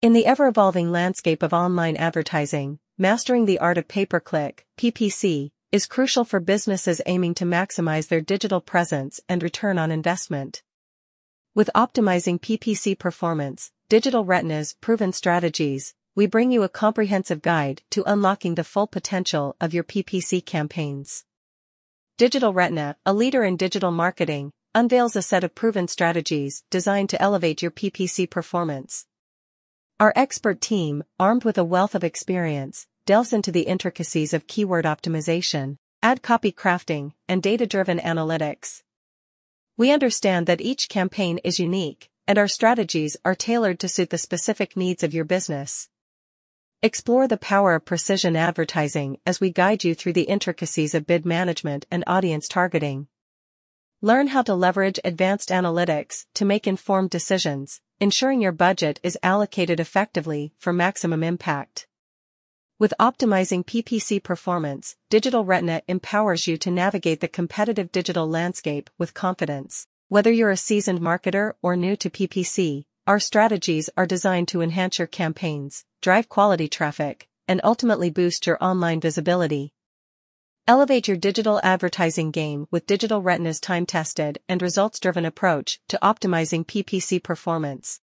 In the ever-evolving landscape of online advertising, mastering the art of pay-per-click is crucial for businesses aiming to maximize their digital presence and return on investment. With optimizing PPC performance, Digital Retina's proven strategies, we bring you a comprehensive guide to unlocking the full potential of your PPC campaigns. Digital Retina, a leader in digital marketing, unveils a set of proven strategies designed to elevate your PPC performance. Our expert team, armed with a wealth of experience, delves into the intricacies of keyword optimization, ad copy crafting, and data-driven analytics. We understand that each campaign is unique, and our strategies are tailored to suit the specific needs of your business. Explore the power of precision advertising as we guide you through the intricacies of bid management and audience targeting. Learn how to leverage advanced analytics to make informed decisions, ensuring your budget is allocated effectively for maximum impact. With optimizing PPC performance, Digital Retina empowers you to navigate the competitive digital landscape with confidence. Whether you're a seasoned marketer or new to PPC, our strategies are designed to enhance your campaigns, drive quality traffic, and ultimately boost your online visibility. Elevate your digital advertising game with Digital Retina's time-tested and results-driven approach to optimizing PPC performance.